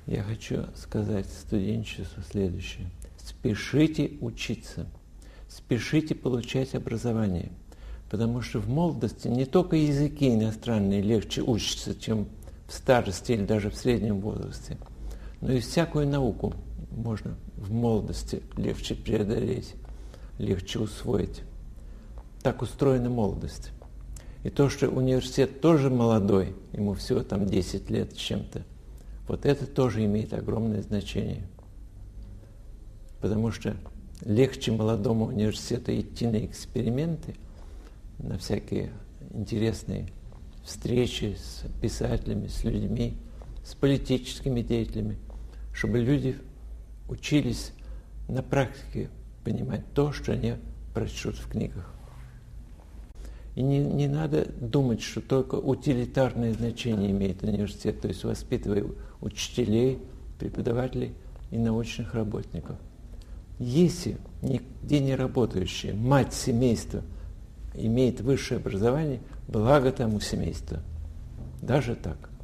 Я хочу сказать студенчеству следующее. Спешите учиться, спешите получать образование, потому что в молодости не только языки иностранные легче учатся, чем в старости или даже в среднем возрасте, но и всякую науку можно в молодости легче преодолеть, легче усвоить. Так устроена молодость. И то, что университет тоже молодой, ему всего там 10 лет с чем-то, вот это тоже имеет огромное значение. Потому что легче молодому университету идти на эксперименты, на всякие интересные встречи с писателями, с людьми, с политическими деятелями, чтобы люди учились на практике понимать то, что они прочтут в книгах. И не надо думать, что только утилитарное значение имеет университет, то есть воспитывая учителей, преподавателей и научных работников. Если нигде не работающая мать семейства имеет высшее образование, благо тому семейству. Даже так.